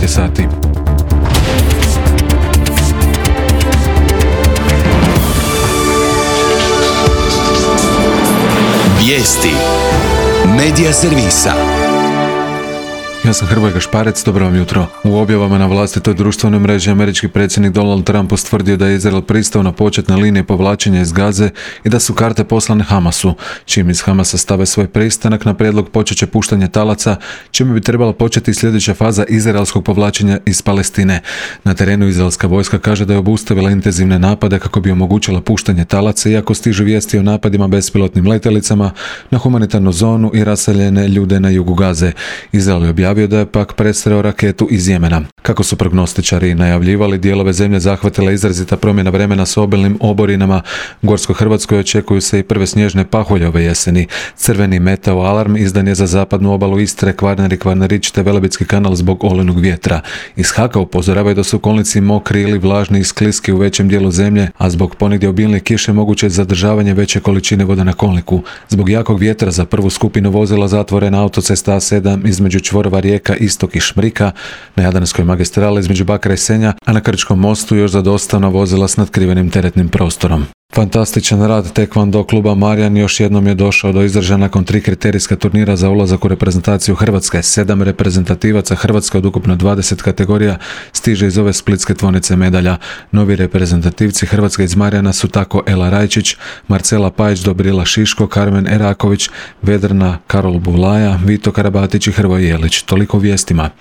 je sati. Vijesti Medija servisa. Ja sam Hrvoje Gašparec, dobro vam jutro. U objavama na vlastitoj društvenoj mreži američki predsjednik Donald Trump ustvrdio da je Izrael pristao na početne linije povlačenja iz Gaze i da su karte poslane Hamasu. Čim iz Hamasa stave svoj pristanak na prijedlog počet će puštanje talaca, čime bi trebala početi sljedeća faza izraelskog povlačenja iz Palestine. Na terenu izraelska vojska kaže da je obustavila intenzivne napade kako bi omogućila puštanje talaca, iako stižu vijesti o napadima bespilotnim letjelicama na humanitarnu zonu i raseljene ljude na jugu Gaze. Izrael je objavio da je pak presreo raketu iz Jemena. Kako su prognostičari najavljivali, dijelove zemlje zahvatila izrazita promjena vremena s obilnim oborinama. U Gorsko-Hrvatskoj očekuju se i prve snježne pahulje ove jeseni. Crveni meteo alarm izdan je za zapadnu obalu Istre, Kvarner i Kvarnerić te Velebitski kanal zbog olujnog vjetra. Iz HAK-a upozoravaju da su kolnici mokri ili vlažni i skliski u većem dijelu zemlje, a zbog ponegdje obilne kiše moguće je zadržavanje veće količine vode na kolniku. Zbog jakog vjetra za prvu skupinu vozila zatvorena autocesta A7 između čvorova Rijeka, Istok i Šmrika, na Jadranskoj magistrali između Bakra i Senja, a na Krčkom mostu još za dostavna vozila s natkrivenim teretnim prostorom. Fantastičan rad Taekwondo kluba Marjan još jednom je došao do izražaja nakon 3 kriterijska turnira za ulazak u reprezentaciju Hrvatske. 7 reprezentativaca Hrvatske od ukupno 20 kategorija stiže iz ove splitske tvornice medalja. Novi reprezentativci Hrvatske iz Marjana su tako Ela Rajčić, Marcela Pajić, Dobrila Šiško, Karmen Eraković, Vedrana Karol Bulaja, Vito Karabatić i Hrvoje Jelić. Toliko o vijestima.